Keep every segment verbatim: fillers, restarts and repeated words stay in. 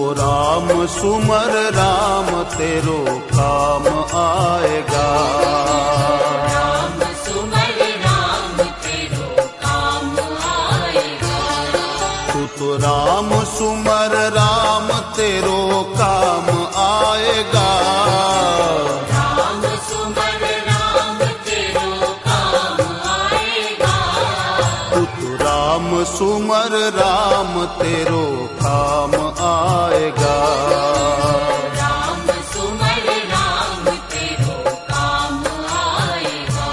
राम सुमर राम तेरो काम आएगा। राम सुमर राम तेरो काम आएगा। तू तो राम सुमर राम तेरो काम आएगा। राम सुमर राम तेरो काम आएगा। तू तो राम सुमर राम तेरो काम आएगा। राम सुमर राम तेरो काम आएगा।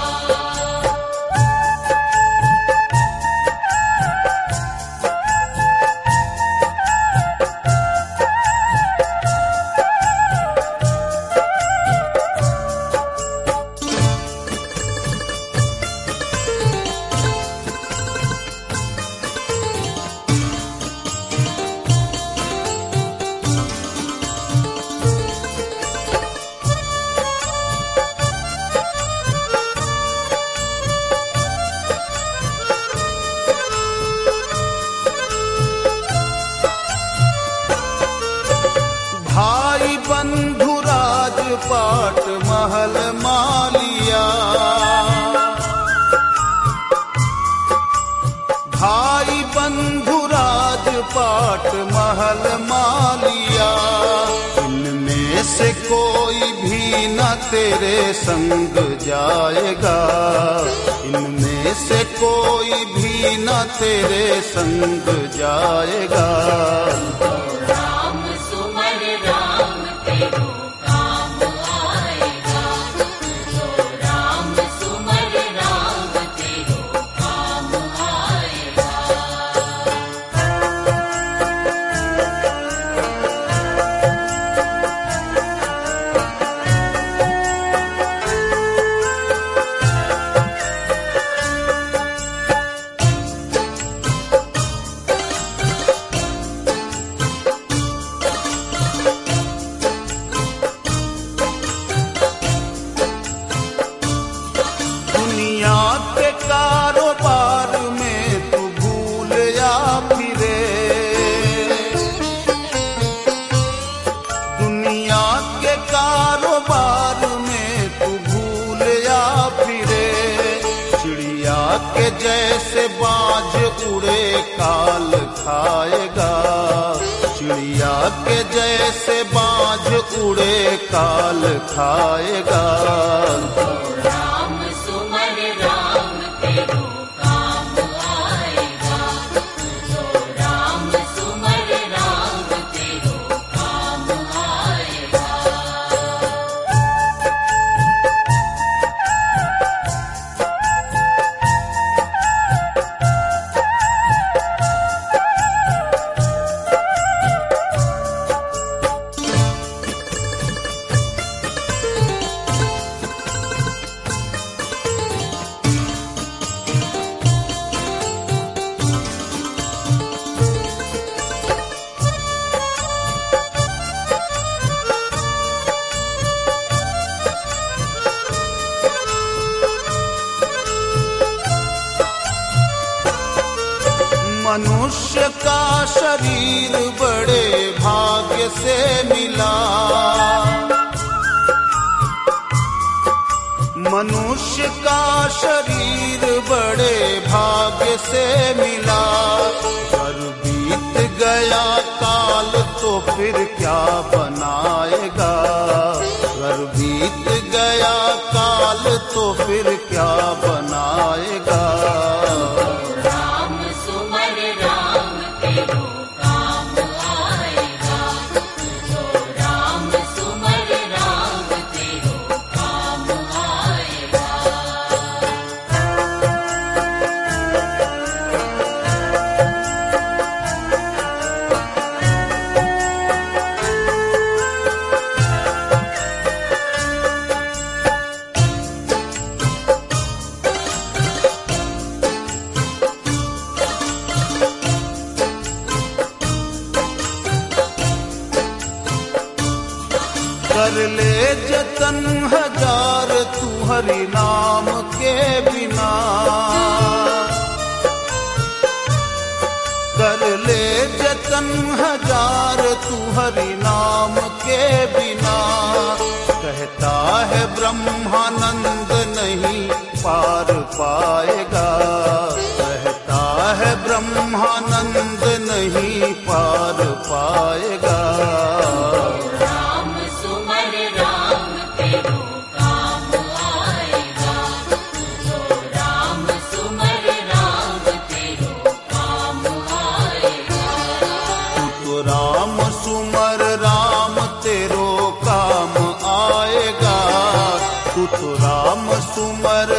भाई बंधु राजपाट महल मालिया। भाई बंधु राजपाट महल मालिया। इनमें से कोई भी न तेरे संग जाएगा। इनमें से कोई भी न तेरे संग जाएगा। राम सुमर राम तेरो काम आएगा। जो राम सुमर राम तेरो काम आएगा। दुनिया के कारोबार में तू भूल या फिरे। दुनिया के कारोबार में तू भूल या फिरे। चिड़िया के जैसे बाज उड़े काल खाएगा। चिड़िया के जैसे बाज उड़े काल खाएगा। राम सुमर राम तेरो काम आएगा। जो राम सुमर राम तेरो काम आएगा। मनुष्य का शरीर बड़े भाग्य से मिला। मनुष्य का शरीर बड़े भाग्य से मिला। पर बीत गया काल तो फिर क्या बनाएगा। पर बीत गया काल तो फिर क्या बनाएगा। राम सुमर राम तेरो काम आएगा। जो राम सुमर राम तेरो काम आएगा। कर ले जतन हजार तू हरि नाम के बिना। कर ले जतन हजार तू हरि नाम के बिना। कहता है ब्रह्मानंद नहीं पार पाएगा, कहता है ब्रह्मानंद नहीं पार पाएगा। राम सुमर राम तेरो काम आएगा, तुझो राम सुमर राम तेरो काम आएगा। तू तो राम सुमर राम तेरो काम आएगा, तू तो राम सुमर